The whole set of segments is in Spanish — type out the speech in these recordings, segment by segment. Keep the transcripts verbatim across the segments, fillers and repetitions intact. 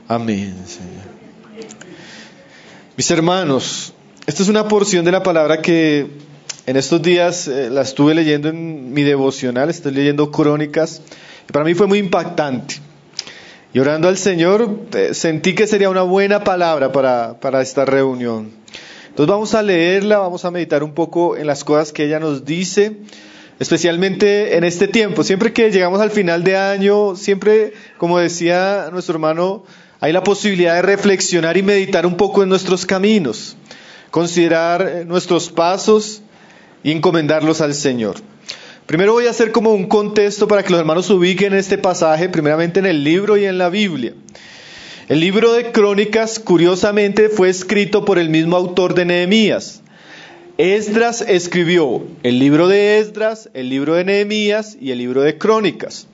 Amén, Señor. Mis hermanos, esta es una porción de la palabra que en estos días eh, la estuve leyendo en mi devocional, estoy leyendo Crónicas, y para mí fue muy impactante. Y orando al Señor, eh, sentí que sería una buena palabra para, para esta reunión. Entonces vamos a leerla, vamos a meditar un poco en las cosas que ella nos dice, especialmente en este tiempo. Siempre que llegamos al final de año, siempre, como decía nuestro hermano, hay la posibilidad de reflexionar y meditar un poco en nuestros caminos, considerar nuestros pasos y encomendarlos al Señor. Primero voy a hacer como un contexto para que los hermanos ubiquen este pasaje, primeramente en el libro y en la Biblia. El libro de Crónicas, curiosamente, fue escrito por el mismo autor de Nehemías. Esdras escribió el libro de Esdras, el libro de Nehemías y el libro de Crónicas.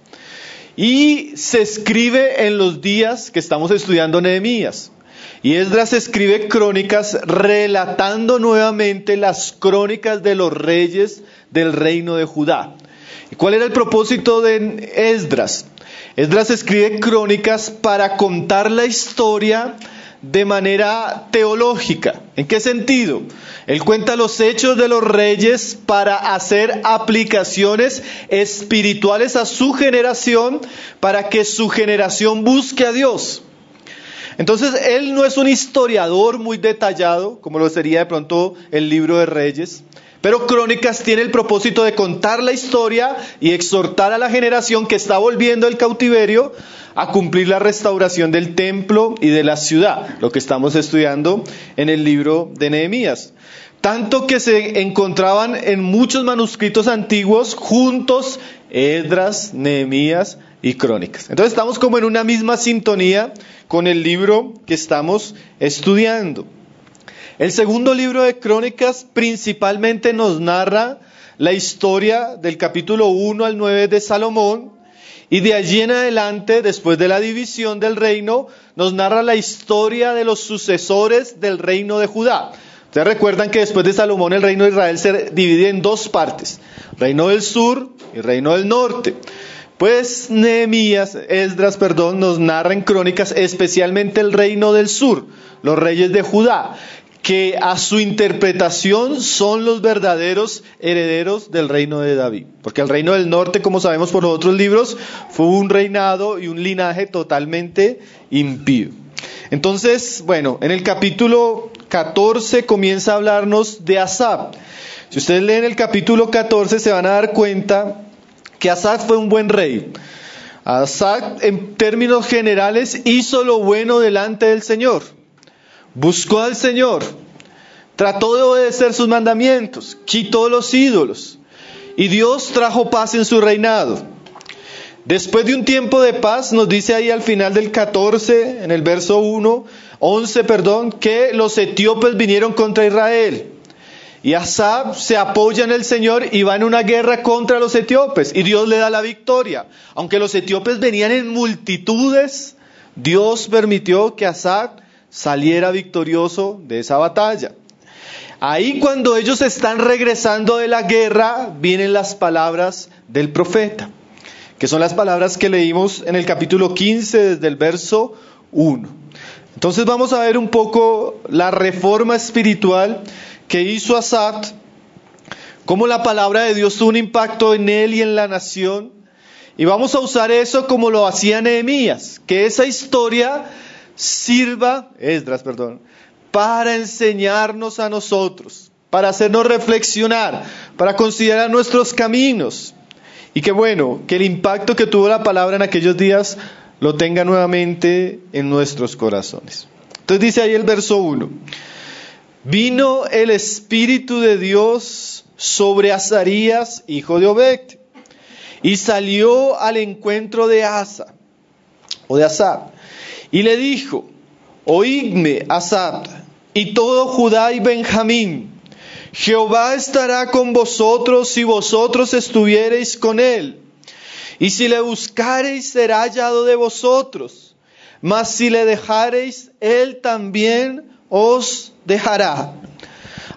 Y se escribe en los días que estamos estudiando Nehemías. Y Esdras escribe Crónicas relatando nuevamente las crónicas de los reyes del reino de Judá. ¿Y cuál era el propósito de Esdras? Esdras escribe Crónicas para contar la historia de manera teológica. ¿En qué sentido? Él cuenta los hechos de los reyes para hacer aplicaciones espirituales a su generación, para que su generación busque a Dios. Entonces, él no es un historiador muy detallado, como lo sería de pronto el libro de Reyes, pero Crónicas tiene el propósito de contar la historia y exhortar a la generación que está volviendo del cautiverio a cumplir la restauración del templo y de la ciudad, lo que estamos estudiando en el libro de Nehemías. Tanto que se encontraban en muchos manuscritos antiguos juntos Esdras, Nehemías y Crónicas. Entonces estamos como en una misma sintonía con el libro que estamos estudiando. El segundo libro de Crónicas principalmente nos narra la historia del capítulo uno al nueve de Salomón, y de allí en adelante, después de la división del reino, nos narra la historia de los sucesores del reino de Judá. Ustedes recuerdan que después de Salomón el reino de Israel se divide en dos partes, reino del sur y reino del norte. Pues Nehemías, Esdras, perdón, nos narra en Crónicas especialmente el reino del sur, los reyes de Judá, que a su interpretación son los verdaderos herederos del reino de David. Porque el reino del norte, como sabemos por los otros libros, fue un reinado y un linaje totalmente impío. Entonces, bueno, en el capítulo catorce comienza a hablarnos de Asaf. Si ustedes leen el capítulo catorce se van a dar cuenta que Asaf fue un buen rey. Asaf, en términos generales, hizo lo bueno delante del Señor. Buscó al Señor, trató de obedecer sus mandamientos, quitó los ídolos, y Dios trajo paz en su reinado. Después de un tiempo de paz, nos dice ahí al final del catorce, en el verso uno, once, perdón, que los etíopes vinieron contra Israel. Y Asaf se apoya en el Señor y va en una guerra contra los etíopes, y Dios le da la victoria. Aunque los etíopes venían en multitudes, Dios permitió que Asaf saliera victorioso de esa batalla. Ahí, cuando ellos están regresando de la guerra, vienen las palabras del profeta, que son las palabras que leímos en el capítulo quince desde el verso uno. Entonces vamos a ver un poco la reforma espiritual que hizo Asaf, cómo la palabra de Dios tuvo un impacto en él y en la nación, y vamos a usar eso como lo hacía Nehemías, que esa historia sirva, Esdras, perdón, para enseñarnos a nosotros, para hacernos reflexionar, para considerar nuestros caminos. Y que bueno, que el impacto que tuvo la palabra en aquellos días lo tenga nuevamente en nuestros corazones. Entonces dice ahí el verso uno. Vino el Espíritu de Dios sobre Azarías, hijo de Obed, y salió al encuentro de Asa, o de Asaf, y le dijo: oídme, Asaf, y todo Judá y Benjamín, Jehová estará con vosotros si vosotros estuviereis con él, y si le buscareis será hallado de vosotros, mas si le dejareis, él también os dejará.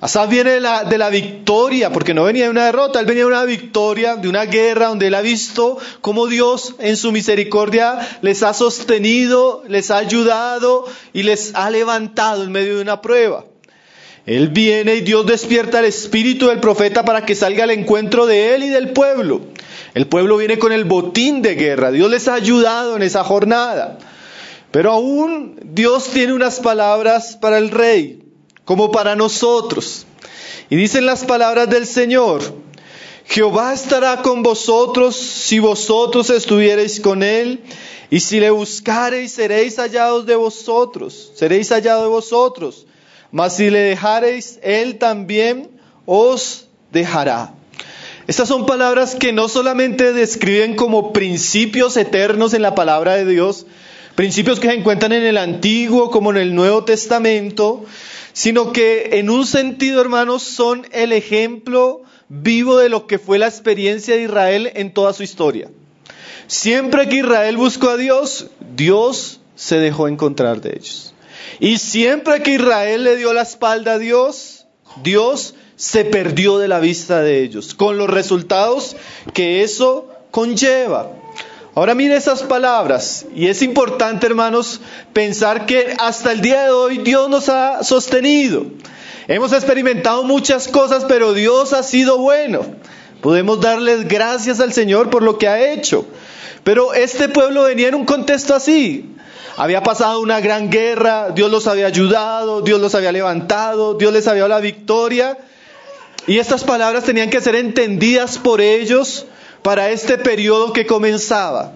Asaf viene de la, de la victoria, porque no venía de una derrota, él venía de una victoria, de una guerra donde él ha visto cómo Dios en su misericordia les ha sostenido, les ha ayudado y les ha levantado en medio de una prueba. Él viene y Dios despierta el espíritu del profeta para que salga al encuentro de él y del pueblo. El pueblo viene con el botín de guerra, Dios les ha ayudado en esa jornada. Pero aún Dios tiene unas palabras para el rey, como para nosotros. Y dicen las palabras del Señor: Jehová estará con vosotros si vosotros estuviereis con él, y si le buscareis seréis hallados de vosotros, seréis hallados de vosotros, mas si le dejareis, él también os dejará. Estas son palabras que no solamente describen como principios eternos en la palabra de Dios, principios que se encuentran en el Antiguo como en el Nuevo Testamento, sino que en un sentido, hermanos, son el ejemplo vivo de lo que fue la experiencia de Israel en toda su historia. Siempre que Israel buscó a Dios, Dios se dejó encontrar de ellos. Y siempre que Israel le dio la espalda a Dios, Dios se perdió de la vista de ellos, con los resultados que eso conlleva. Ahora mire esas palabras, y es importante, hermanos, pensar que hasta el día de hoy Dios nos ha sostenido. Hemos experimentado muchas cosas, pero Dios ha sido bueno. Podemos darles gracias al Señor por lo que ha hecho. Pero este pueblo venía en un contexto así. Había pasado una gran guerra, Dios los había ayudado, Dios los había levantado, Dios les había dado la victoria. Y estas palabras tenían que ser entendidas por ellos para este periodo que comenzaba.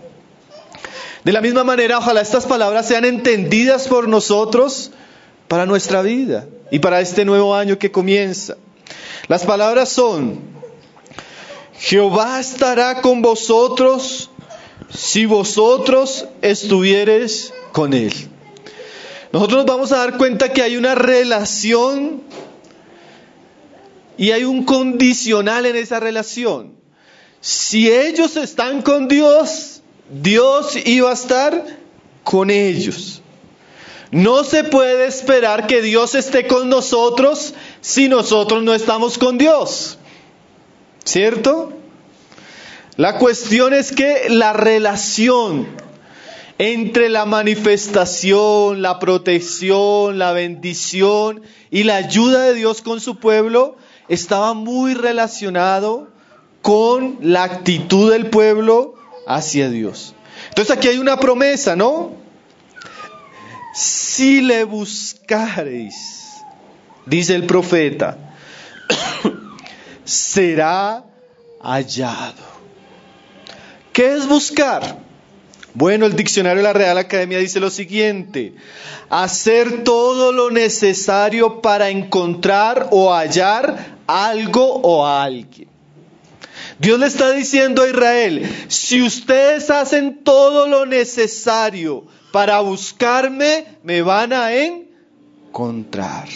De la misma manera, ojalá estas palabras sean entendidas por nosotros para nuestra vida y para este nuevo año que comienza. Las palabras son: Jehová estará con vosotros si vosotros estuviereis con él. Nosotros nos vamos a dar cuenta que hay una relación y hay un condicional en esa relación. Si ellos están con Dios, Dios iba a estar con ellos. No se puede esperar que Dios esté con nosotros si nosotros no estamos con Dios. ¿Cierto? La cuestión es que la relación entre la manifestación, la protección, la bendición y la ayuda de Dios con su pueblo estaba muy relacionado con la actitud del pueblo hacia Dios. Entonces aquí hay una promesa, ¿no? Si le buscareis, dice el profeta, será hallado. ¿Qué es buscar? Bueno, el diccionario de la Real Academia dice lo siguiente: hacer todo lo necesario para encontrar o hallar algo o a alguien. Dios le está diciendo a Israel: si ustedes hacen todo lo necesario para buscarme, me van a encontrar.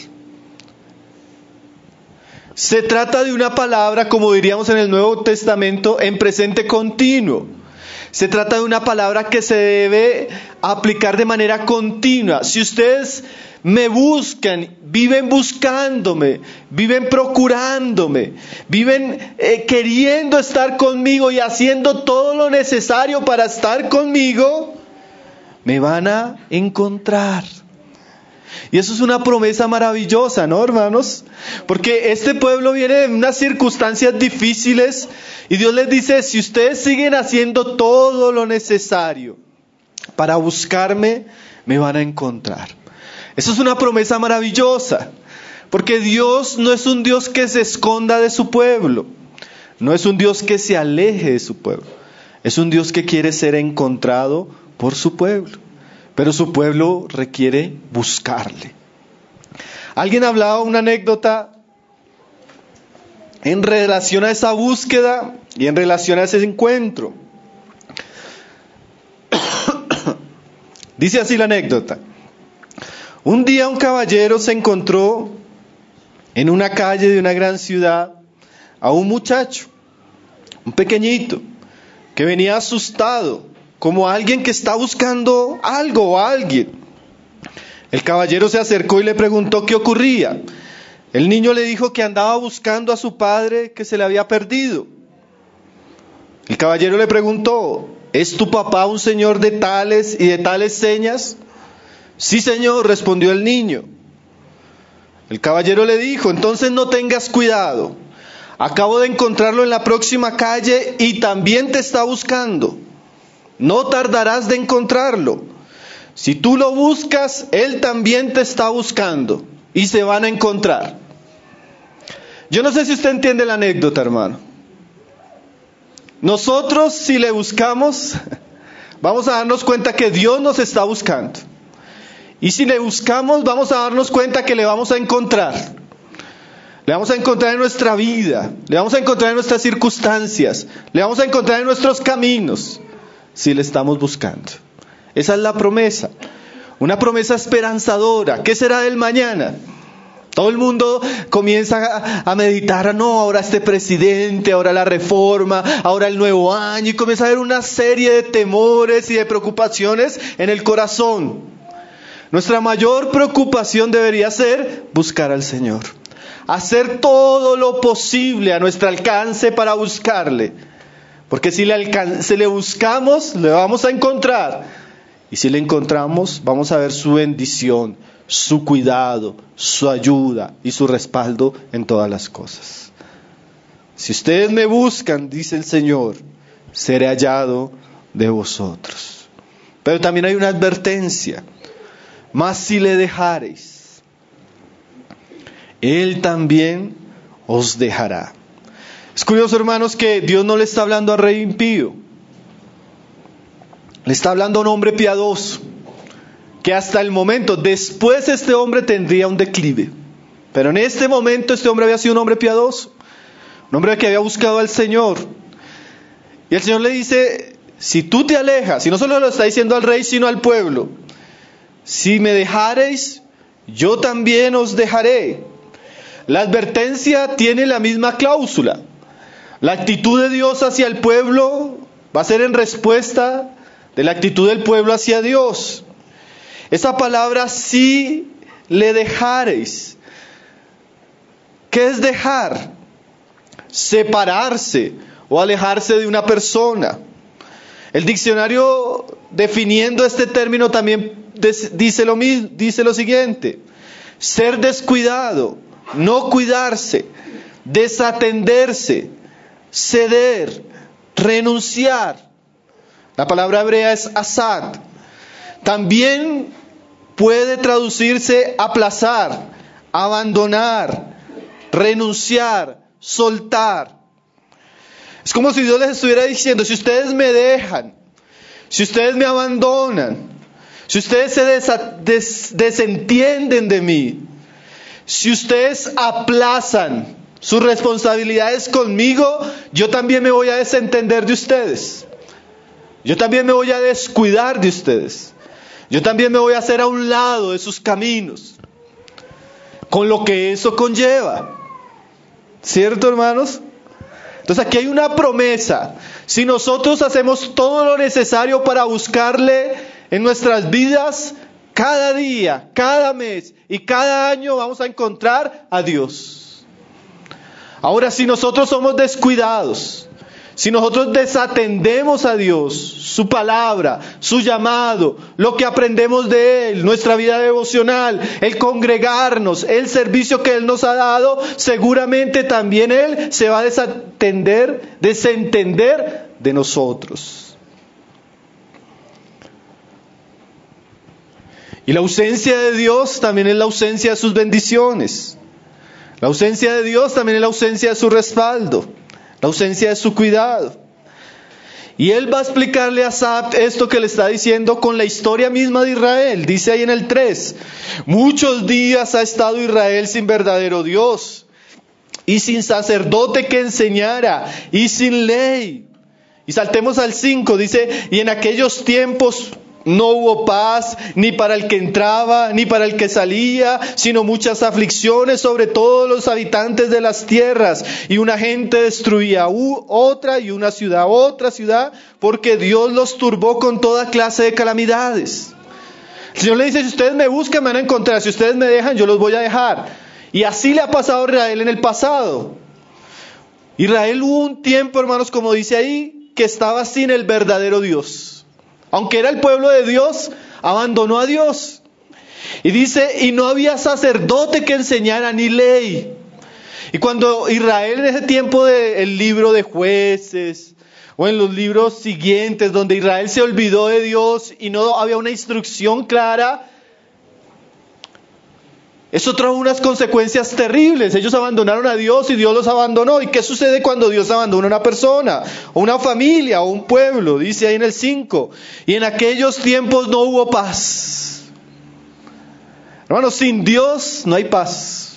Se trata de una palabra, como diríamos en el Nuevo Testamento, en presente continuo. Se trata de una palabra que se debe aplicar de manera continua. Si ustedes me buscan, viven buscándome, viven procurándome, viven eh, queriendo estar conmigo y haciendo todo lo necesario para estar conmigo, me van a encontrar. Y eso es una promesa maravillosa, ¿no, hermanos? Porque este pueblo viene de unas circunstancias difíciles y Dios les dice: si ustedes siguen haciendo todo lo necesario para buscarme, me van a encontrar. Eso es una promesa maravillosa, porque Dios no es un Dios que se esconda de su pueblo, no es un Dios que se aleje de su pueblo, es un Dios que quiere ser encontrado por su pueblo. Pero su pueblo requiere buscarle. Alguien hablaba una anécdota en relación a esa búsqueda y en relación a ese encuentro. Dice así la anécdota: un día un caballero se encontró en una calle de una gran ciudad a un muchacho, un pequeñito, que venía asustado, como alguien que está buscando algo o alguien. El caballero se acercó y le preguntó qué ocurría. El niño le dijo que andaba buscando a su padre que se le había perdido. El caballero le preguntó, ¿es tu papá un señor de tales y de tales señas? Sí, señor, respondió el niño. El caballero le dijo, entonces no tengas cuidado. Acabo de encontrarlo en la próxima calle y también te está buscando. No tardarás de encontrarlo. Si tú lo buscas, él también te está buscando y se van a encontrar. Yo no sé si usted entiende la anécdota, hermano. Nosotros, si le buscamos, vamos a darnos cuenta que Dios nos está buscando. Y si le buscamos, vamos a darnos cuenta que le vamos a encontrar. Le vamos a encontrar en nuestra vida, le vamos a encontrar en nuestras circunstancias, le vamos a encontrar en nuestros caminos, si le estamos buscando. Esa es la promesa, una promesa esperanzadora. ¿Qué será del mañana? Todo el mundo comienza a meditar, no, ahora este presidente, ahora la reforma, ahora el nuevo año, y comienza a haber una serie de temores y de preocupaciones en el corazón. Nuestra mayor preocupación debería ser buscar al Señor. Hacer todo lo posible a nuestro alcance para buscarle. Porque si le, alcan- si le buscamos, le vamos a encontrar. Y si le encontramos, vamos a ver su bendición, su cuidado, su ayuda y su respaldo en todas las cosas. Si ustedes me buscan, dice el Señor, seré hallado de vosotros. Pero también hay una advertencia. Mas si le dejareis, Él también os dejará. Es curioso, hermanos, que Dios no le está hablando al rey impío. Le está hablando a un hombre piadoso, que hasta el momento, después este hombre tendría un declive. Pero en este momento este hombre había sido un hombre piadoso, un hombre que había buscado al Señor. Y el Señor le dice, si tú te alejas, y no solo lo está diciendo al rey, sino al pueblo, si me dejareis, yo también os dejaré. La advertencia tiene la misma cláusula. La actitud de Dios hacia el pueblo va a ser en respuesta de la actitud del pueblo hacia Dios. Esa palabra, si le dejareis. ¿Qué es dejar? Separarse o alejarse de una persona. El diccionario, definiendo este término, también dice lo mismo, dice lo siguiente: ser descuidado, no cuidarse, desatenderse, ceder, renunciar. La palabra hebrea es asad. También puede traducirse aplazar, abandonar, renunciar, soltar. Es como si Dios les estuviera diciendo, si ustedes me dejan, si ustedes me abandonan, si ustedes se desa- des- desentienden de mí, si ustedes aplazan sus responsabilidades conmigo, yo también me voy a desentender de ustedes. Yo también me voy a descuidar de ustedes. Yo también me voy a hacer a un lado de sus caminos, con lo que eso conlleva. ¿Cierto, hermanos? Entonces aquí hay una promesa. Si nosotros hacemos todo lo necesario para buscarle en nuestras vidas, cada día, cada mes y cada año vamos a encontrar a Dios. Ahora, si nosotros somos descuidados, si nosotros desatendemos a Dios, su palabra, su llamado, lo que aprendemos de Él, nuestra vida devocional, el congregarnos, el servicio que Él nos ha dado, seguramente también Él se va a desatender, desentender de nosotros. Y la ausencia de Dios también es la ausencia de sus bendiciones. La ausencia de Dios también es la ausencia de su respaldo, la ausencia de su cuidado. Y él va a explicarle a Asaf esto que le está diciendo con la historia misma de Israel. Dice ahí en el tres, muchos días ha estado Israel sin verdadero Dios, y sin sacerdote que enseñara, y sin ley. Y saltemos al cinco, dice, y en aquellos tiempos no hubo paz, ni para el que entraba, ni para el que salía, sino muchas aflicciones sobre todos los habitantes de las tierras. Y una gente destruía u- otra, y una ciudad otra ciudad, porque Dios los turbó con toda clase de calamidades. El Señor le dice, si ustedes me buscan, me van a encontrar. Si ustedes me dejan, yo los voy a dejar. Y así le ha pasado a Israel en el pasado. Israel hubo un tiempo, hermanos, como dice ahí, que estaba sin el verdadero Dios. Aunque era el pueblo de Dios, abandonó a Dios. Y dice, y no había sacerdote que enseñara ni ley. Y cuando Israel en ese tiempo del libro de Jueces, o en los libros siguientes, donde Israel se olvidó de Dios y no había una instrucción clara, eso trajo unas consecuencias terribles. Ellos abandonaron a Dios y Dios los abandonó. ¿Y qué sucede cuando Dios abandona a una persona, o una familia, o un pueblo? Dice ahí en el cinco, y en aquellos tiempos no hubo paz. Hermanos, sin Dios no hay paz.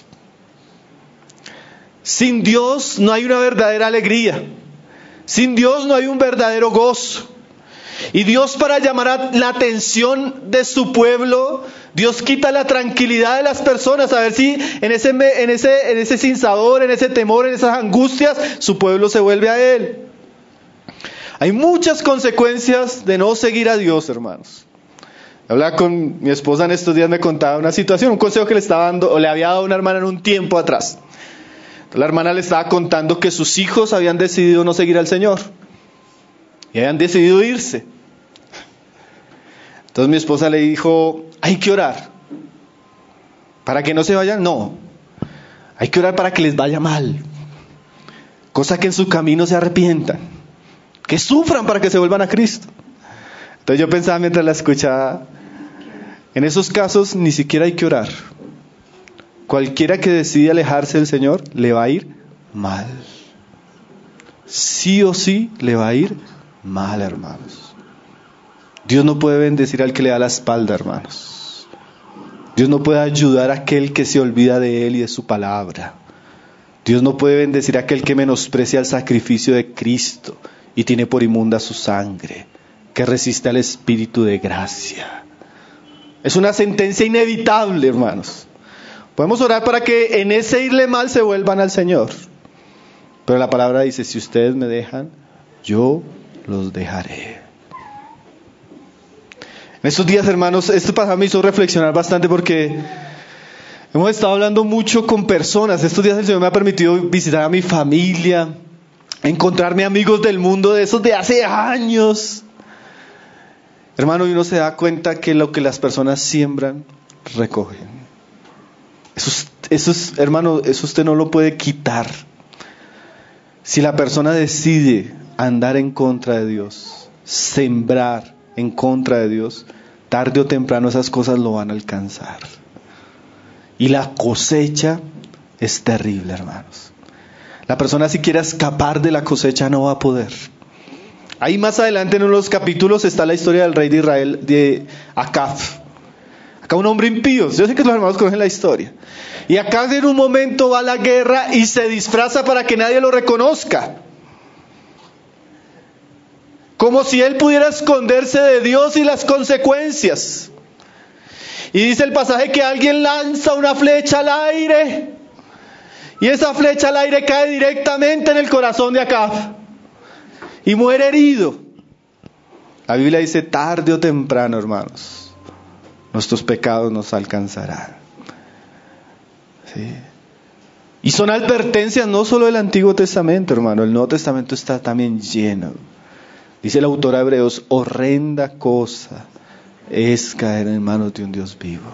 Sin Dios no hay una verdadera alegría. Sin Dios no hay un verdadero gozo. Y Dios, para llamar la atención de su pueblo, Dios quita la tranquilidad de las personas, a ver si en ese, en ese, en ese sinsabor, en ese temor, en esas angustias, su pueblo se vuelve a Él. Hay muchas consecuencias de no seguir a Dios, hermanos. Hablaba con mi esposa en estos días, me contaba una situación, un consejo que le estaba dando, o le había dado una hermana en un tiempo atrás. La hermana le estaba contando que sus hijos habían decidido no seguir al Señor. Y habían decidido irse. Entonces mi esposa le dijo, hay que orar. ¿Para que no se vayan? No. Hay que orar para que les vaya mal. Cosa que en su camino se arrepientan. Que sufran para que se vuelvan a Cristo. Entonces yo pensaba mientras la escuchaba, en esos casos ni siquiera hay que orar. Cualquiera que decide alejarse del Señor, le va a ir mal. Sí o sí le va a ir mal, hermanos. Dios no puede bendecir al que le da la espalda, hermanos. Dios no puede ayudar a aquel que se olvida de Él y de su palabra. Dios no puede bendecir a aquel que menosprecia el sacrificio de Cristo y tiene por inmunda su sangre, que resiste al Espíritu de gracia. Es una sentencia inevitable, hermanos. Podemos orar para que en ese irle mal se vuelvan al Señor. Pero la palabra dice, si ustedes me dejan, yo los dejaré. En estos días, hermanos, este pasaje me hizo reflexionar bastante porque hemos estado hablando mucho con personas. Estos días el Señor me ha permitido visitar a mi familia, encontrarme amigos del mundo de esos de hace años. Hermano, y uno se da cuenta que lo que las personas siembran, recogen. Eso, es, eso es, hermano, eso usted no lo puede quitar. Si la persona decide andar en contra de Dios, sembrar en contra de Dios, tarde o temprano esas cosas lo van a alcanzar. Y la cosecha es terrible, hermanos. La persona, si quiere escapar de la cosecha, no va a poder. Ahí más adelante en uno de los capítulos está la historia del rey de Israel, de Acab. Acá un hombre impío. Yo sé que los hermanos conocen la historia. Y Acab en un momento va a la guerra y se disfraza para que nadie lo reconozca. Como si él pudiera esconderse de Dios y las consecuencias. Y dice el pasaje que alguien lanza una flecha al aire. Y esa flecha al aire cae directamente en el corazón de Acab. Y muere herido. La Biblia dice, tarde o temprano, hermanos, nuestros pecados nos alcanzarán. ¿Sí? Y son advertencias no solo del Antiguo Testamento, hermano. El Nuevo Testamento está también lleno. Dice el autor a Hebreos, horrenda cosa es caer en manos de un Dios vivo.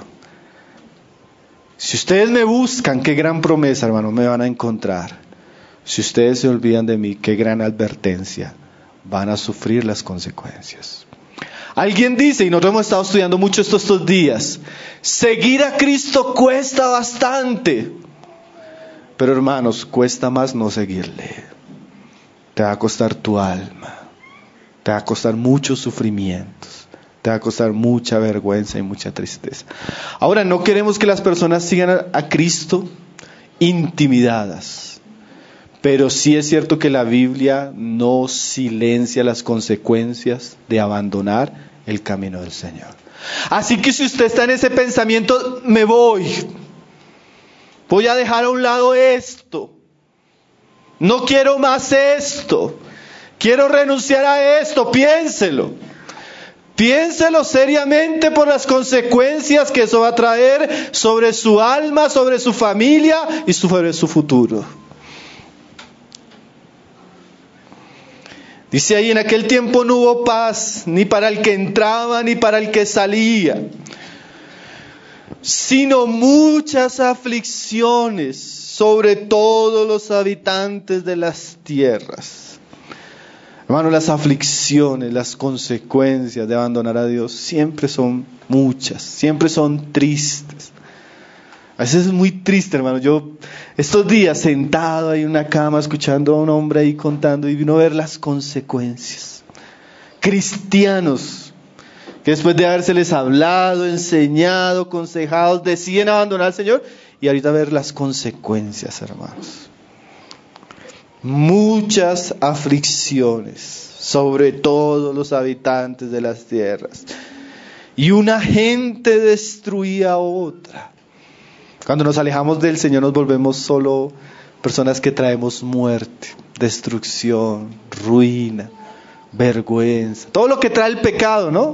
Si ustedes me buscan, qué gran promesa, hermano, me van a encontrar. Si ustedes se olvidan de mí, qué gran advertencia, van a sufrir las consecuencias. Alguien dice, y nosotros hemos estado estudiando mucho estos, estos días, seguir a Cristo cuesta bastante. Pero hermanos, cuesta más no seguirle. Te va a costar tu alma. Te va a costar muchos sufrimientos. Te va a costar mucha vergüenza y mucha tristeza. Ahora, no queremos que las personas sigan a, a Cristo intimidadas. Pero sí es cierto que la Biblia no silencia las consecuencias de abandonar el camino del Señor. Así que si usted está en ese pensamiento, me voy. Voy a dejar a un lado esto. No quiero más esto. Quiero renunciar a esto. Piénselo. Piénselo seriamente por las consecuencias que eso va a traer sobre su alma, sobre su familia y sobre su futuro. Dice ahí, en aquel tiempo no hubo paz, ni para el que entraba, ni para el que salía, sino muchas aflicciones sobre todos los habitantes de las tierras. Hermano, las aflicciones, las consecuencias de abandonar a Dios siempre son muchas, siempre son tristes. A veces es muy triste, hermano. Yo estos días sentado ahí en una cama escuchando a un hombre ahí contando y vino a ver las consecuencias. Cristianos que después de habérseles hablado, enseñado, aconsejados, deciden abandonar al Señor y ahorita ver las consecuencias, hermanos. Muchas aflicciones sobre todos los habitantes de las tierras. Y una gente destruía a otra. Cuando nos alejamos del Señor nos volvemos solo personas que traemos muerte, destrucción, ruina, vergüenza. Todo lo que trae el pecado, ¿no?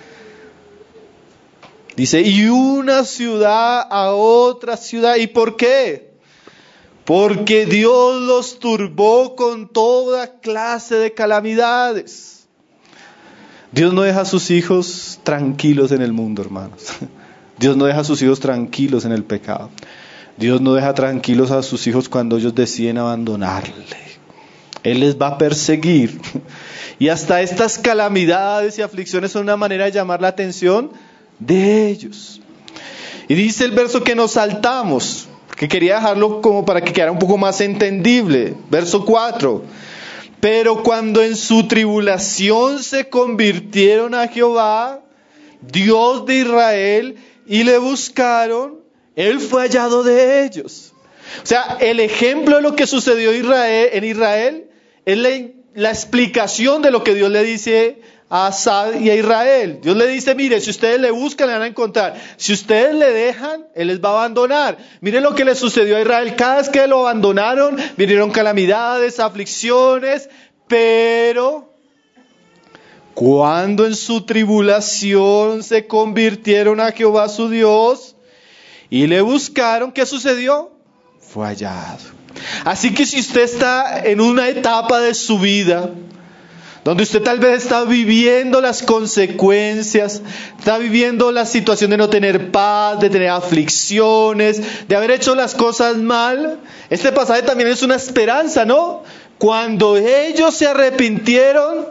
Dice, y una ciudad a otra ciudad. ¿Y por qué? Porque Dios los turbó con toda clase de calamidades. Dios no deja a sus hijos tranquilos en el mundo, hermanos. Dios no deja a sus hijos tranquilos en el pecado. Dios no deja tranquilos a sus hijos cuando ellos deciden abandonarle. Él les va a perseguir. Y hasta estas calamidades y aflicciones son una manera de llamar la atención de ellos. Y dice el verso que nos saltamos, que quería dejarlo como para que quedara un poco más entendible. Verso cuatro. Pero cuando en su tribulación se convirtieron a Jehová, Dios de Israel, y le buscaron, Él fue hallado de ellos. O sea, el ejemplo de lo que sucedió Israel, en Israel es la, la explicación de lo que Dios le dice a Asaf y a Israel. Dios le dice, mire, si ustedes le buscan, le van a encontrar. Si ustedes le dejan, Él les va a abandonar. Miren lo que le sucedió a Israel. Cada vez que lo abandonaron, vinieron calamidades, aflicciones, pero cuando en su tribulación se convirtieron a Jehová su Dios y le buscaron, ¿qué sucedió? Fue hallado. Así que si usted está en una etapa de su vida donde usted tal vez está viviendo las consecuencias, está viviendo la situación de no tener paz, de tener aflicciones, de haber hecho las cosas mal, este pasaje también es una esperanza, ¿no? Cuando ellos se arrepintieron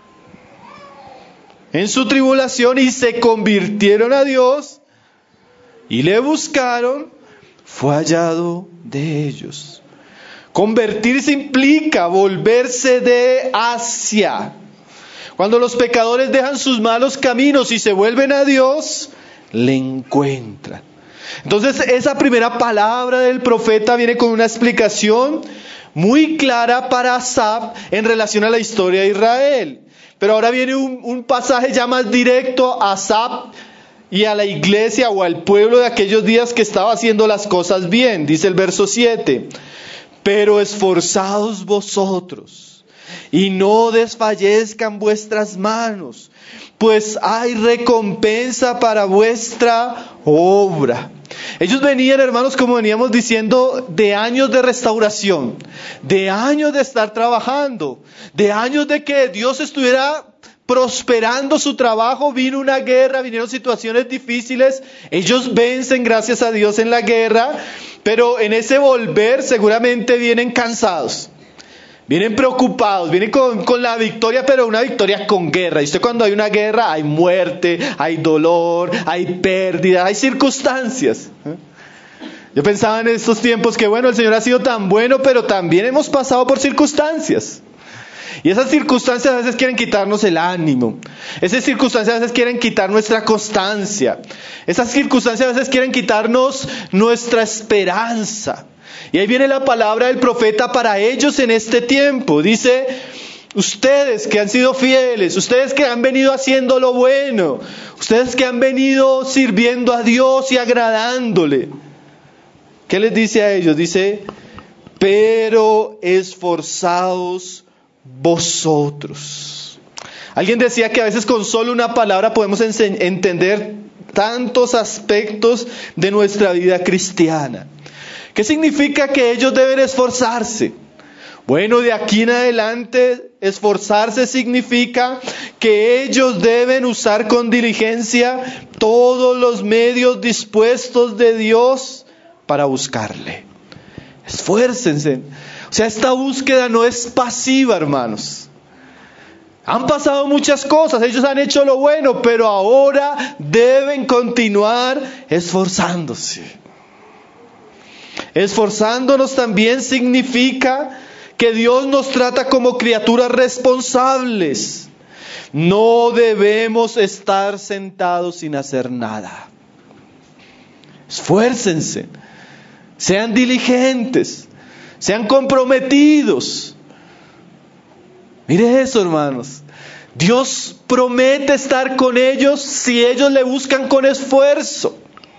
en su tribulación y se convirtieron a Dios y le buscaron, fue hallado de ellos. Convertirse implica volverse de hacia. Cuando los pecadores dejan sus malos caminos y se vuelven a Dios, le encuentran. Entonces esa primera palabra del profeta viene con una explicación muy clara para Asaf en relación a la historia de Israel. Pero ahora viene un, un pasaje ya más directo a Asaf y a la iglesia o al pueblo de aquellos días que estaba haciendo las cosas bien. Dice el verso siete. Pero esforzaos vosotros y no desfallezcan vuestras manos, pues hay recompensa para vuestra obra. Ellos venían, hermanos, como veníamos diciendo, de años de restauración, de años de estar trabajando, de años de que Dios estuviera prosperando su trabajo. Vino una guerra, vinieron situaciones difíciles, ellos vencen gracias a Dios en la guerra, pero en ese volver seguramente vienen cansados, vienen preocupados, vienen con, con la victoria, pero una victoria con guerra. Y usted, cuando hay una guerra hay muerte, hay dolor, hay pérdida, hay circunstancias. Yo pensaba en estos tiempos que bueno, el Señor ha sido tan bueno, pero también hemos pasado por circunstancias. Y esas circunstancias a veces quieren quitarnos el ánimo. Esas circunstancias a veces quieren quitar nuestra constancia. Esas circunstancias a veces quieren quitarnos nuestra esperanza. Y ahí viene la palabra del profeta para ellos en este tiempo. Dice, ustedes que han sido fieles, ustedes que han venido haciendo lo bueno, ustedes que han venido sirviendo a Dios y agradándole. ¿Qué les dice a ellos? Dice, pero esforzaos vosotros. Alguien decía que a veces con solo una palabra podemos ense- entender tantos aspectos de nuestra vida cristiana. ¿Qué significa que ellos deben esforzarse? Bueno, de aquí en adelante, esforzarse significa que ellos deben usar con diligencia todos los medios dispuestos de Dios para buscarle. Esfuércense. O sea, esta búsqueda no es pasiva, hermanos. Han pasado muchas cosas, ellos han hecho lo bueno, pero ahora deben continuar esforzándose. Esforzándonos también significa que Dios nos trata como criaturas responsables. No debemos estar sentados sin hacer nada. Esfuércense, sean diligentes, sean comprometidos. Mire eso, hermanos. Dios promete estar con ellos si ellos le buscan con esfuerzo.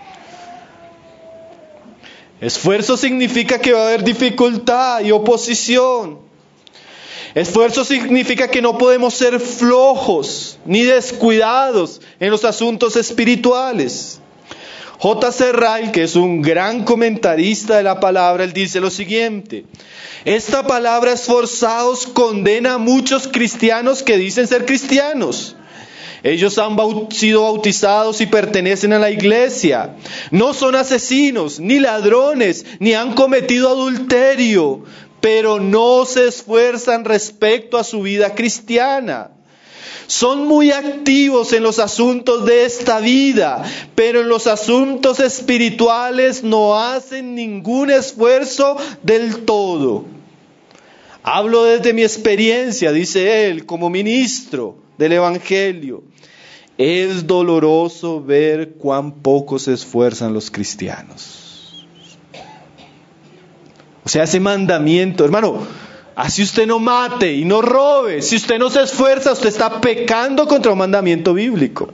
Esfuerzo significa que va a haber dificultad y oposición. Esfuerzo significa que no podemos ser flojos ni descuidados en los asuntos espirituales. J C Ryle, que es un gran comentarista de la palabra, él dice lo siguiente: esta palabra esforzados condena a muchos cristianos que dicen ser cristianos. Ellos han sido bautizados y pertenecen a la iglesia. No son asesinos, ni ladrones, ni han cometido adulterio, pero no se esfuerzan respecto a su vida cristiana. Son muy activos en los asuntos de esta vida, pero en los asuntos espirituales no hacen ningún esfuerzo del todo. Hablo desde mi experiencia, dice él, como ministro del Evangelio. Es doloroso ver cuán poco se esfuerzan los cristianos. O sea, ese mandamiento, hermano, así usted no mate y no robe. Si usted no se esfuerza, usted está pecando contra un mandamiento bíblico.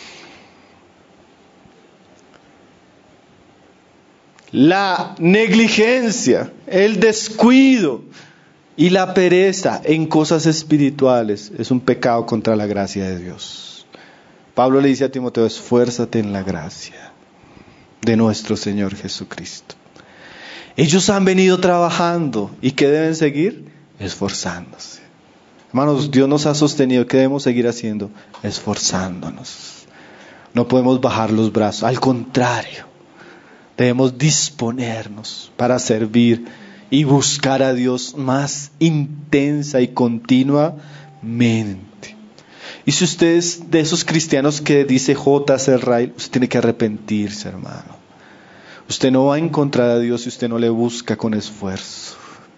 La negligencia, el descuido y la pereza en cosas espirituales es un pecado contra la gracia de Dios. Pablo le dice a Timoteo: esfuérzate en la gracia de nuestro Señor Jesucristo. Ellos han venido trabajando. ¿Y qué deben seguir? Esforzándose. Hermanos, Dios nos ha sostenido. ¿Qué debemos seguir haciendo? Esforzándonos. No podemos bajar los brazos. Al contrario, debemos disponernos para servir y buscar a Dios más intensa y continuamente. Y si usted es de esos cristianos que dice J C Ryle, usted tiene que arrepentirse, hermano. Usted no va a encontrar a Dios si usted no le busca con esfuerzo.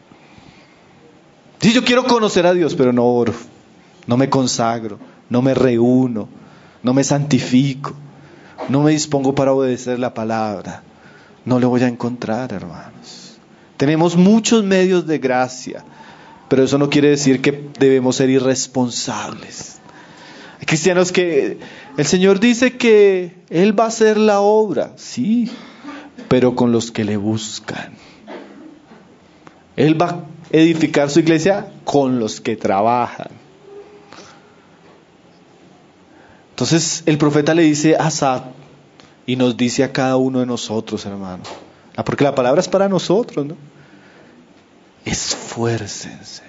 Sí, yo quiero conocer a Dios, pero no oro, no me consagro, no me reúno, no me santifico, no me dispongo para obedecer la palabra. No le voy a encontrar, hermanos. Tenemos muchos medios de gracia, pero eso no quiere decir que debemos ser irresponsables. Hay cristianos que el Señor dice que Él va a hacer la obra, sí, pero con los que le buscan. Él va a edificar su iglesia con los que trabajan. Entonces el profeta le dice a Asaf y nos dice a cada uno de nosotros, hermano, porque la palabra es para nosotros, ¿no? Esfuércense,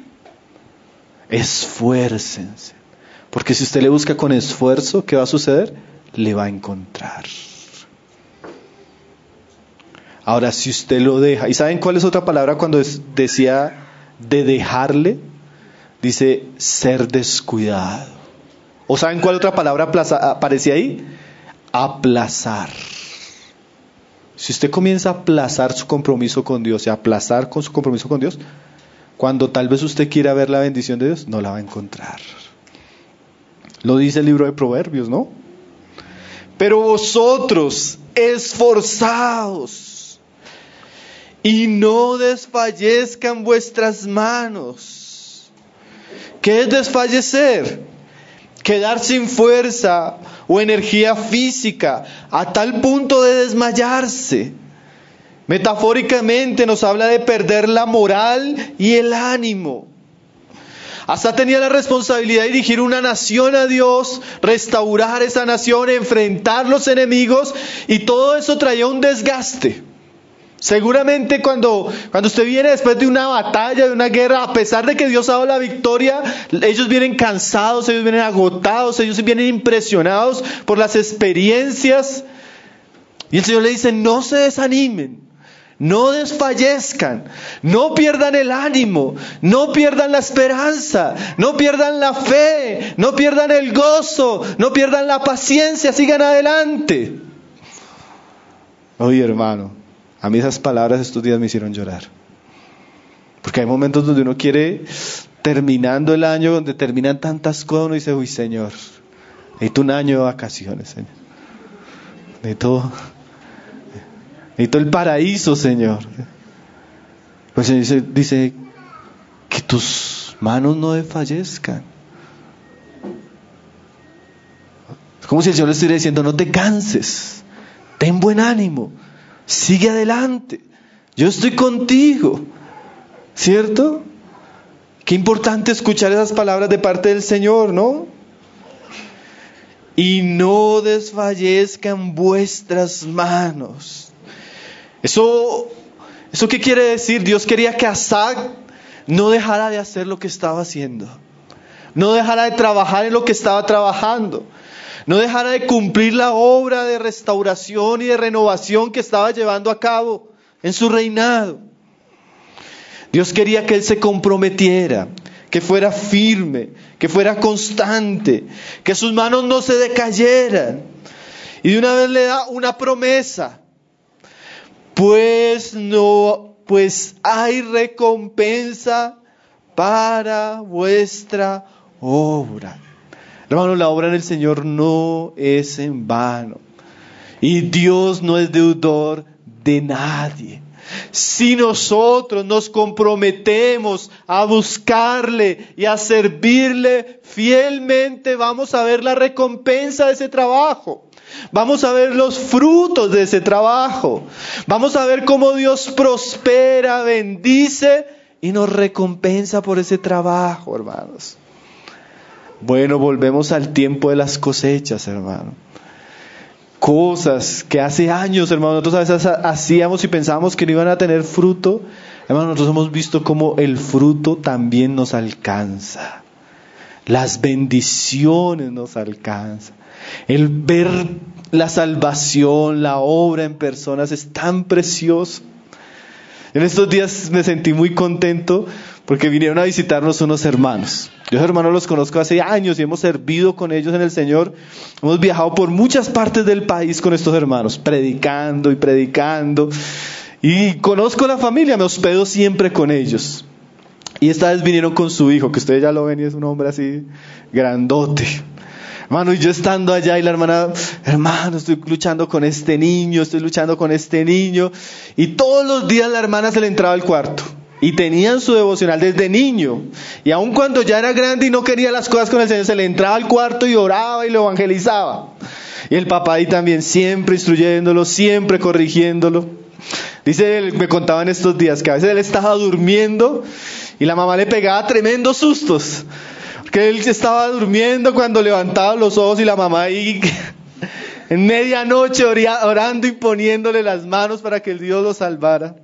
esfuércense. Porque si usted le busca con esfuerzo, ¿qué va a suceder? Le va a encontrar. Ahora, si usted lo deja, ¿y saben cuál es otra palabra cuando es, decía de dejarle? Dice ser descuidado. ¿O saben cuál otra palabra aplaza, aparecía ahí? Aplazar. Si usted comienza a aplazar su compromiso con Dios y a aplazar con su compromiso con Dios, cuando tal vez usted quiera ver la bendición de Dios, no la va a encontrar. Lo dice el libro de Proverbios, ¿no? Pero vosotros esforzaos y no desfallezcan vuestras manos. ¿Qué es desfallecer? Quedar sin fuerza o energía física a tal punto de desmayarse. Metafóricamente nos habla de perder la moral y el ánimo. Hasta tenía la responsabilidad de dirigir una nación a Dios, restaurar esa nación, enfrentar los enemigos, y todo eso traía un desgaste. Seguramente cuando, cuando usted viene después de una batalla, de una guerra, a pesar de que Dios ha dado la victoria, ellos vienen cansados, ellos vienen agotados, ellos vienen impresionados por las experiencias. Y el Señor le dice: no se desanimen, no desfallezcan, no pierdan el ánimo, no pierdan la esperanza, no pierdan la fe, no pierdan el gozo, no pierdan la paciencia, sigan adelante. Oye, hermano, a mí esas palabras estos días me hicieron llorar. Porque hay momentos donde uno quiere, terminando el año, donde terminan tantas cosas, uno dice: uy, Señor, necesito un año de vacaciones, Señor. Necesito... Necesito el paraíso, Señor. Pues el Señor dice, dice que tus manos no desfallezcan. Es como si el Señor le estuviera diciendo: no te canses, ten buen ánimo, sigue adelante, yo estoy contigo. ¿Cierto? Qué importante escuchar esas palabras de parte del Señor, ¿no? Y no desfallezcan vuestras manos. Eso, ¿Eso qué quiere decir? Dios quería que Asaf no dejara de hacer lo que estaba haciendo. No dejara de trabajar en lo que estaba trabajando. No dejara de cumplir la obra de restauración y de renovación que estaba llevando a cabo en su reinado. Dios quería que él se comprometiera, que fuera firme, que fuera constante, que sus manos no se decayeran. Y de una vez le da una promesa. Pues no, pues hay recompensa para vuestra obra. Hermano, la obra en el Señor no es en vano. Y Dios no es deudor de nadie. Si nosotros nos comprometemos a buscarle y a servirle fielmente, vamos a ver la recompensa de ese trabajo. Vamos a ver los frutos de ese trabajo. Vamos a ver cómo Dios prospera, bendice y nos recompensa por ese trabajo, hermanos. Bueno, volvemos al tiempo de las cosechas, hermano. Cosas que hace años, hermano, nosotros a veces hacíamos y pensábamos que no iban a tener fruto. Hermano, nosotros hemos visto cómo el fruto también nos alcanza. Las bendiciones nos alcanzan. El ver la salvación, la obra en personas es tan precioso. En estos días me sentí muy contento porque vinieron a visitarnos unos hermanos. Yo, hermanos, los conozco hace años y hemos servido con ellos en el Señor. Hemos viajado por muchas partes del país con estos hermanos, predicando y predicando. Y conozco la familia, me hospedo siempre con ellos. Y esta vez vinieron con su hijo, que ustedes ya lo ven y es un hombre así grandote. Hermano, y yo estando allá y la hermana, hermano, estoy luchando con este niño, estoy luchando con este niño. Y todos los días la hermana se le entraba al cuarto. Y tenían su devocional desde niño. Y aun cuando ya era grande y no quería las cosas con el Señor, se le entraba al cuarto y oraba y lo evangelizaba. Y el papá ahí también, siempre instruyéndolo, siempre corrigiéndolo. Dice él, me contaba en estos días, que a veces él estaba durmiendo y la mamá le pegaba tremendos sustos. Porque él estaba durmiendo cuando levantaba los ojos y la mamá ahí en medianoche orando y poniéndole las manos para que el Dios lo salvara.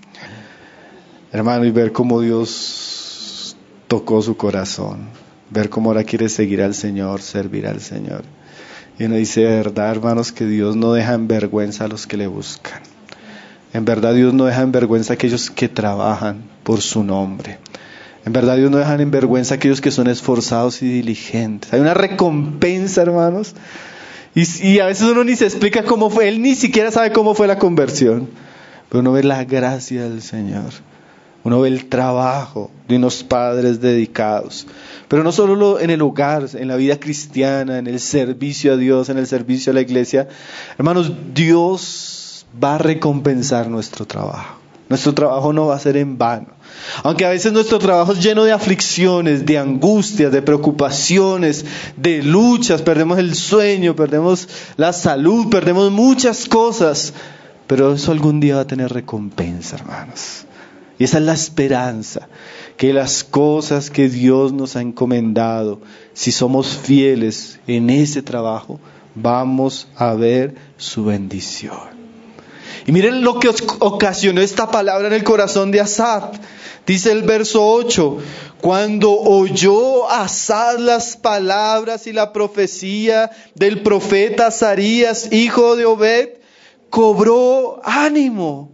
Hermano, y ver cómo Dios tocó su corazón, ver cómo ahora quiere seguir al Señor, servir al Señor. Y uno dice, de verdad, hermanos, que Dios no deja en vergüenza a los que le buscan. En verdad, Dios no deja en vergüenza a aquellos que trabajan por su nombre. En verdad, Dios no deja en vergüenza a aquellos que son esforzados y diligentes. Hay una recompensa, hermanos. Y, y a veces uno ni se explica cómo fue, él ni siquiera sabe cómo fue la conversión. Pero uno ve la gracia del Señor. Uno ve el trabajo de unos padres dedicados. Pero no solo en el hogar, en la vida cristiana, en el servicio a Dios, en el servicio a la iglesia. Hermanos, Dios va a recompensar nuestro trabajo. Nuestro trabajo no va a ser en vano. Aunque a veces nuestro trabajo es lleno de aflicciones, de angustias, de preocupaciones, de luchas, perdemos el sueño, perdemos la salud, perdemos muchas cosas. Pero eso algún día va a tener recompensa, hermanos. Y esa es la esperanza, que las cosas que Dios nos ha encomendado, si somos fieles en ese trabajo, vamos a ver su bendición. Y miren lo que ocasionó esta palabra en el corazón de Asaf. Dice el verso ocho, cuando oyó Asaf las palabras y la profecía del profeta Azarías, hijo de Obed, cobró ánimo.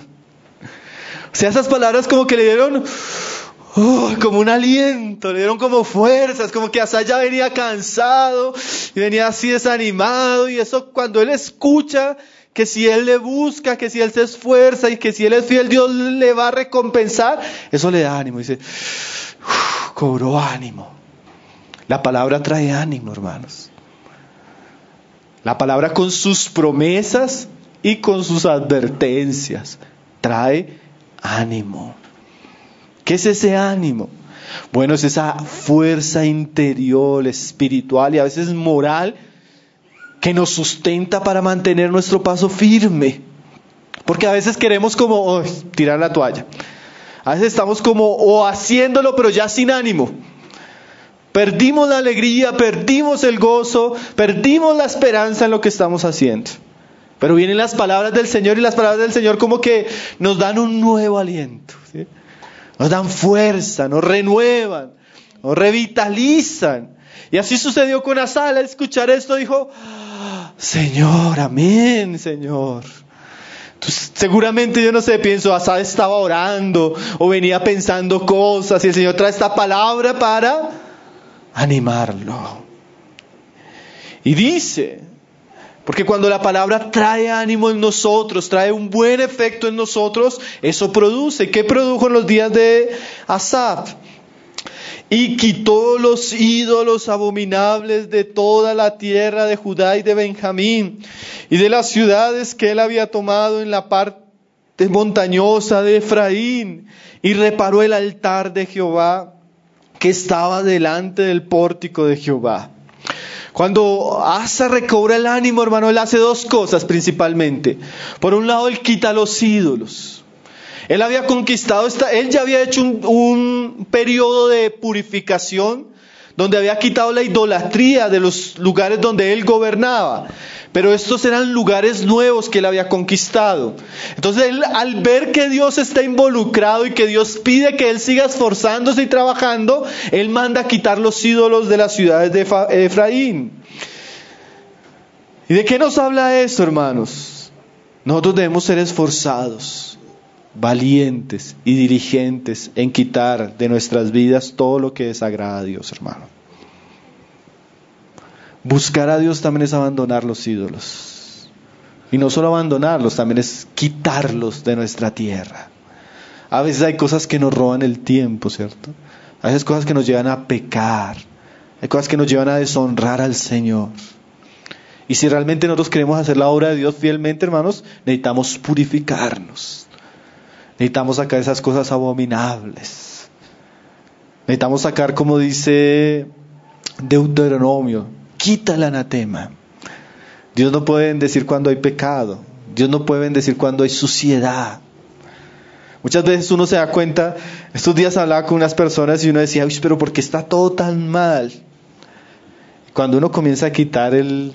O sea, esas palabras como que le dieron uh, como un aliento, le dieron como fuerzas, como que Asaf ya venía cansado y venía así desanimado, y eso cuando él escucha que si él le busca, que si él se esfuerza y que si él es fiel, Dios le va a recompensar, eso le da ánimo. Dice, cobró ánimo. La palabra trae ánimo, hermanos. La palabra con sus promesas y con sus advertencias trae ánimo. ¿Qué es ese ánimo? Bueno, es esa fuerza interior, espiritual y a veces moral que nos sustenta para mantener nuestro paso firme. Porque a veces queremos como oh, tirar la toalla. A veces estamos como o oh, haciéndolo pero ya sin ánimo. Perdimos la alegría, perdimos el gozo, perdimos la esperanza en lo que estamos haciendo. Pero vienen las palabras del Señor y las palabras del Señor como que nos dan un nuevo aliento, ¿sí? Nos dan fuerza, nos renuevan, nos revitalizan. Y así sucedió con Asaf. Al escuchar esto dijo, Señor, amén, Señor. Entonces, seguramente yo no sé, pienso, Asaf estaba orando o venía pensando cosas y el Señor trae esta palabra para animarlo. Y dice, porque cuando la palabra trae ánimo en nosotros, trae un buen efecto en nosotros, eso produce. ¿Qué produjo en los días de Asaf? Y quitó los ídolos abominables de toda la tierra de Judá y de Benjamín, y de las ciudades que él había tomado en la parte montañosa de Efraín, y reparó el altar de Jehová que estaba delante del pórtico de Jehová. Cuando Asa recobra el ánimo, hermano, él hace dos cosas principalmente. Por un lado, él quita los ídolos. Él había conquistado, esta, él ya había hecho un, un periodo de purificación donde había quitado la idolatría de los lugares donde él gobernaba. Pero estos eran lugares nuevos que él había conquistado. Entonces él, al ver que Dios está involucrado y que Dios pide que él siga esforzándose y trabajando, él manda a quitar los ídolos de las ciudades de Efraín. ¿Y de qué nos habla esto, hermanos? Nosotros debemos ser esforzados, valientes y diligentes en quitar de nuestras vidas todo lo que desagrada a Dios, hermano. Buscar a Dios también es abandonar los ídolos. Y no solo abandonarlos, también es quitarlos de nuestra tierra. A veces hay cosas que nos roban el tiempo, ¿cierto? A veces cosas que nos llevan a pecar. Hay cosas que nos llevan a deshonrar al Señor. Y si realmente nosotros queremos hacer la obra de Dios fielmente, hermanos, necesitamos purificarnos. Necesitamos sacar esas cosas abominables. Necesitamos sacar, como dice Deuteronomio, quita el anatema. Dios no puede bendecir cuando hay pecado. Dios no puede bendecir cuando hay suciedad. Muchas veces uno se da cuenta, estos días hablaba con unas personas y uno decía, uy, pero ¿por qué está todo tan mal? Cuando uno comienza a quitar el,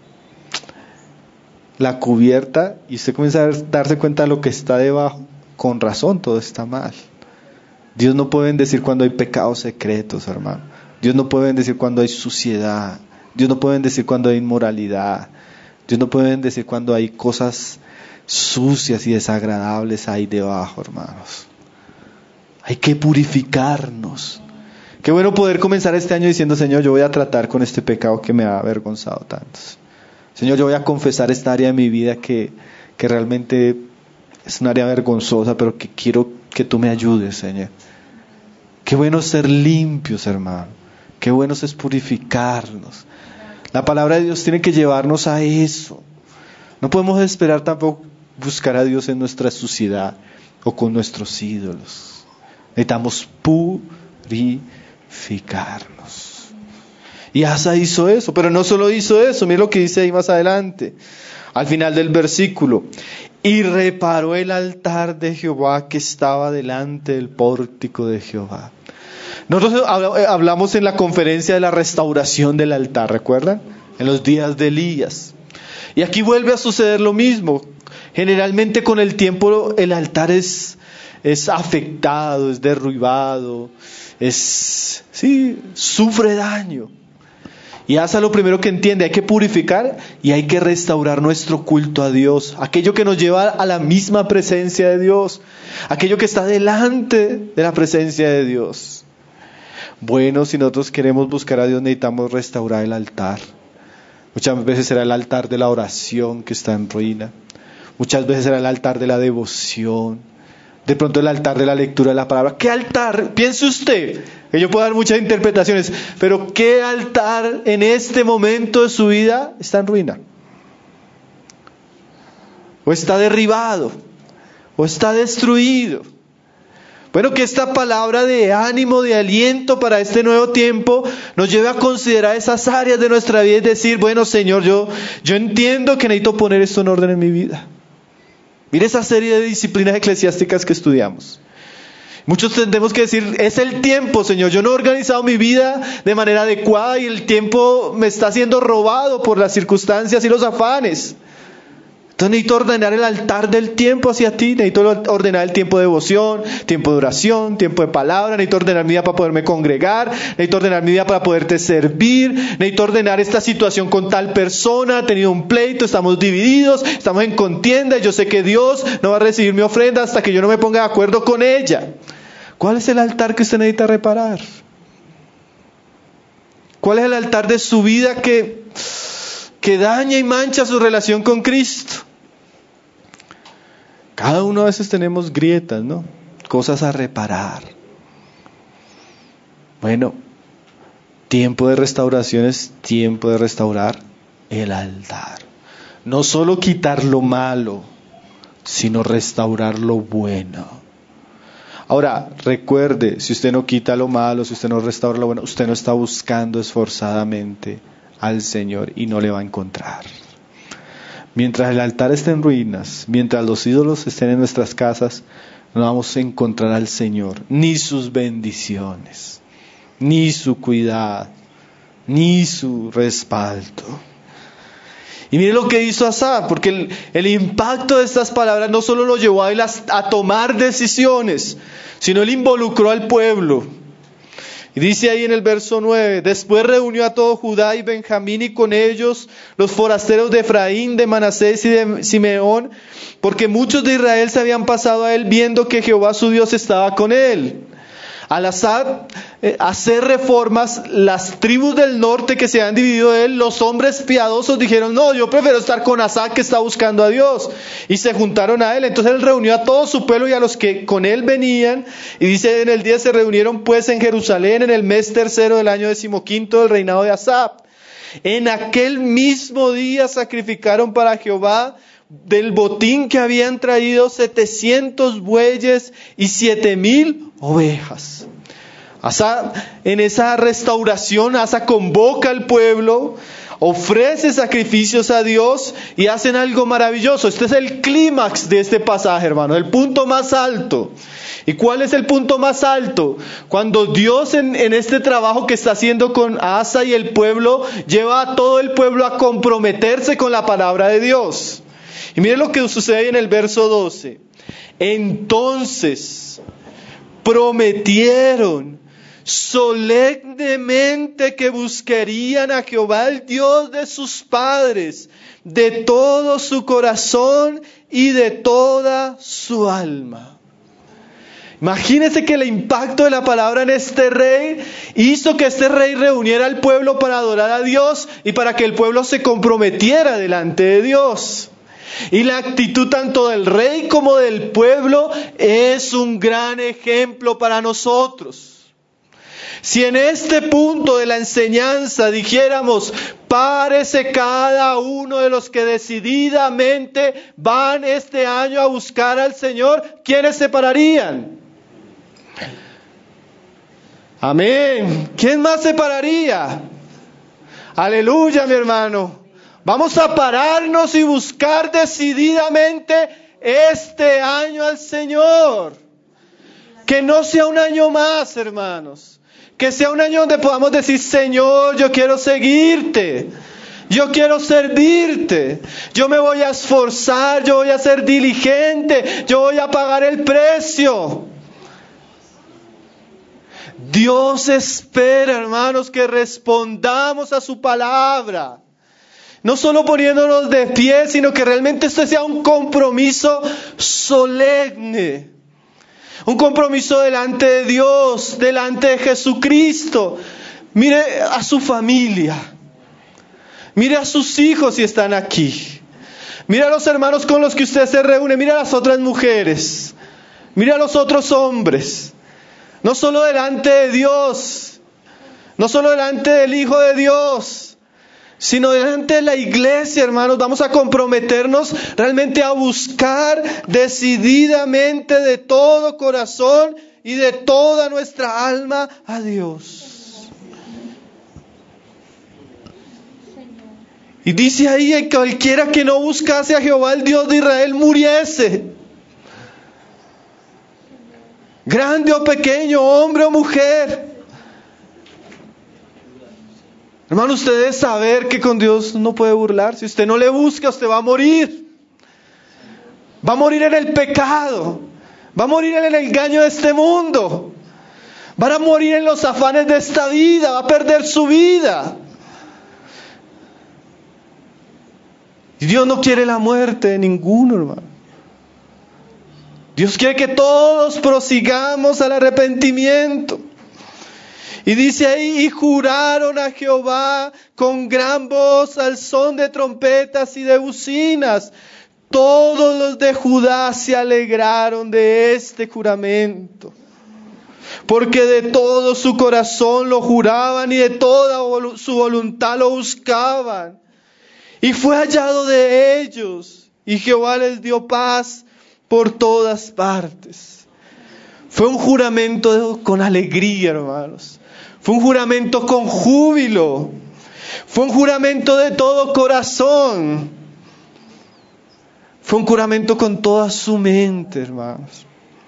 la cubierta y usted comienza a darse cuenta de lo que está debajo, con razón todo está mal. Dios no puede bendecir cuando hay pecados secretos, hermano. Dios no puede bendecir cuando hay suciedad. Dios no puede bendecir cuando hay inmoralidad. Dios no puede bendecir cuando hay cosas sucias y desagradables ahí debajo, hermanos. Hay que purificarnos. Qué bueno poder comenzar este año diciendo, Señor, yo voy a tratar con este pecado que me ha avergonzado tanto. Señor, yo voy a confesar esta área de mi vida que, que realmente es un área vergonzosa, pero que quiero que tú me ayudes, Señor. Qué bueno ser limpios, hermano. Qué bueno es purificarnos. La palabra de Dios tiene que llevarnos a eso. No podemos esperar tampoco buscar a Dios en nuestra suciedad o con nuestros ídolos. Necesitamos purificarnos. Y Asa hizo eso, pero no solo hizo eso. Mira lo que dice ahí más adelante, al final del versículo. y reparó el altar de Jehová que estaba delante del pórtico de Jehová. Nosotros hablamos en la conferencia de la restauración del altar, ¿recuerdan? En los días de Elías. Y aquí vuelve a suceder lo mismo. Generalmente con el tiempo el altar es, es afectado, es derribado, es, sí, sufre daño. Y Asa lo primero que entiende, hay que purificar y hay que restaurar nuestro culto a Dios. Aquello que nos lleva a la misma presencia de Dios. Aquello que está delante de la presencia de Dios. Bueno, si nosotros queremos buscar a Dios, necesitamos restaurar el altar. Muchas veces será el altar de la oración que está en ruina. Muchas veces será el altar de la devoción. De pronto el altar de la lectura de la palabra. ¿Qué altar? Piense usted, que yo puedo dar muchas interpretaciones, pero ¿qué altar en este momento de su vida está en ruina? ¿O está derribado? ¿O está destruido? Bueno, que esta palabra de ánimo, de aliento para este nuevo tiempo nos lleve a considerar esas áreas de nuestra vida y decir, bueno, Señor, yo, yo entiendo que necesito poner esto en orden en mi vida. Mire esa serie de disciplinas eclesiásticas que estudiamos. Muchos tendremos que decir, es el tiempo, Señor. Yo no he organizado mi vida de manera adecuada y el tiempo me está siendo robado por las circunstancias y los afanes. Entonces necesito ordenar el altar del tiempo hacia ti. Necesito ordenar el tiempo de devoción, tiempo de oración, tiempo de palabra. Necesito ordenar mi vida para poderme congregar. Necesito ordenar mi vida para poderte servir. Necesito ordenar esta situación con tal persona. He tenido un pleito, estamos divididos, estamos en contienda. Y yo sé que Dios no va a recibir mi ofrenda hasta que yo no me ponga de acuerdo con ella. ¿Cuál es el altar que usted necesita reparar? ¿Cuál es el altar de su vida que, que daña y mancha su relación con Cristo? Cada uno a veces tenemos grietas, ¿no? Cosas a reparar. Bueno, tiempo de restauración es tiempo de restaurar el altar. No solo quitar lo malo, sino restaurar lo bueno. Ahora, recuerde, si usted no quita lo malo, si usted no restaura lo bueno, usted no está buscando esforzadamente al Señor y no le va a encontrar. Mientras el altar esté en ruinas, mientras los ídolos estén en nuestras casas, no vamos a encontrar al Señor, ni sus bendiciones, ni su cuidado, ni su respaldo. Y mire lo que hizo Asa, porque el, el impacto de estas palabras no solo lo llevó a él a, a tomar decisiones, sino él involucró al pueblo. Y dice ahí en el verso nueve, después reunió a todo Judá y Benjamín y con ellos los forasteros de Efraín, de Manasés y de Simeón, porque muchos de Israel se habían pasado a él viendo que Jehová su Dios estaba con él. Al hacer, eh, hacer reformas, las tribus del norte que se han dividido de él, los hombres piadosos dijeron, no, yo prefiero estar con Asa que está buscando a Dios. Y se juntaron a él. Entonces él reunió a todo su pueblo y a los que con él venían. Y dice, en el día se reunieron pues en Jerusalén en el mes tercero del año decimoquinto del reinado de Asa. En aquel mismo día sacrificaron para Jehová del botín que habían traído setecientos bueyes y siete mil ovejas. Asa, en esa restauración, Asa convoca al pueblo, ofrece sacrificios a Dios y hacen algo maravilloso. Este es el clímax de este pasaje, hermano, el punto más alto. ¿Y cuál es el punto más alto? Cuando Dios en, en este trabajo que está haciendo con Asa y el pueblo, lleva a todo el pueblo a comprometerse con la palabra de Dios. Y miren lo que sucede ahí en el verso doce. Entonces prometieron solemnemente que buscarían a Jehová, el Dios de sus padres, de todo su corazón y de toda su alma. Imagínense que el impacto de la palabra en este rey hizo que este rey reuniera al pueblo para adorar a Dios y para que el pueblo se comprometiera delante de Dios. Y la actitud tanto del rey como del pueblo es un gran ejemplo para nosotros. Si en este punto de la enseñanza dijéramos, párese cada uno de los que decididamente van este año a buscar al Señor, ¿quiénes se pararían? Amén. ¿Quién más se pararía? Aleluya, mi hermano. Vamos a pararnos y buscar decididamente este año al Señor. Que no sea un año más, hermanos. Que sea un año donde podamos decir, Señor, yo quiero seguirte. Yo quiero servirte. Yo me voy a esforzar, yo voy a ser diligente, yo voy a pagar el precio. Dios espera, hermanos, que respondamos a su palabra. No solo poniéndonos de pie, sino que realmente esto sea un compromiso solemne. Un compromiso delante de Dios, delante de Jesucristo. Mire a su familia. Mire a sus hijos si están aquí. Mire a los hermanos con los que usted se reúne. Mire a las otras mujeres. Mire a los otros hombres. No solo delante de Dios, no solo delante del Hijo de Dios, sino delante de la iglesia, hermanos. Vamos a comprometernos realmente a buscar decididamente de todo corazón y de toda nuestra alma a Dios. Y dice ahí que cualquiera que no buscase a Jehová, el Dios de Israel, muriese. Grande o pequeño, hombre o mujer. Hermano, usted debe saber que con Dios no puede burlarse. Si usted no le busca, usted va a morir. Va a morir en el pecado. Va a morir en el engaño de este mundo. Va a morir en los afanes de esta vida. Va a perder su vida. Y Dios no quiere la muerte de ninguno, hermano. Dios quiere que todos prosigamos al arrepentimiento. Y dice ahí, y juraron a Jehová con gran voz al son de trompetas y de bucinas. Todos los de Judá se alegraron de este juramento, porque de todo su corazón lo juraban y de toda su voluntad lo buscaban. Y fue hallado de ellos, y Jehová les dio paz por todas partes. Fue un juramento con alegría, hermanos. Fue un juramento con júbilo. Fue un juramento de todo corazón. Fue un juramento con toda su mente, hermanos.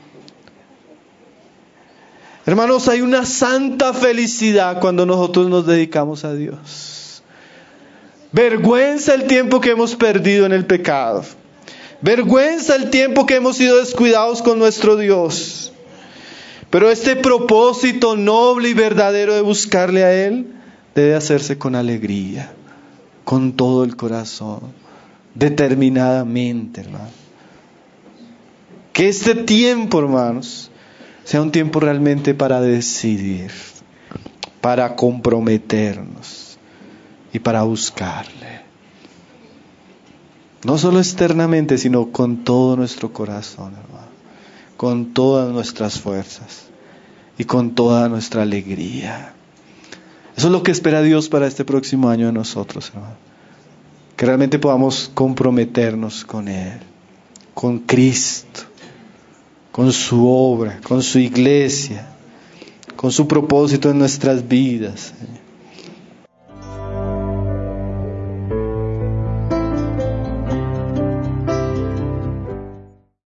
Hermanos, hay una santa felicidad cuando nosotros nos dedicamos a Dios. Vergüenza el tiempo que hemos perdido en el pecado. Vergüenza el tiempo que hemos sido descuidados con nuestro Dios. Pero este propósito noble y verdadero de buscarle a Él debe hacerse con alegría, con todo el corazón, determinadamente, hermano. Que este tiempo, hermanos, sea un tiempo realmente para decidir, para comprometernos y para buscarle. No solo externamente, sino con todo nuestro corazón, hermano. Con todas nuestras fuerzas y con toda nuestra alegría. Eso es lo que espera Dios para este próximo año de nosotros, hermano. Que realmente podamos comprometernos con Él, con Cristo, con su obra, con su iglesia, con su propósito en nuestras vidas, Señor.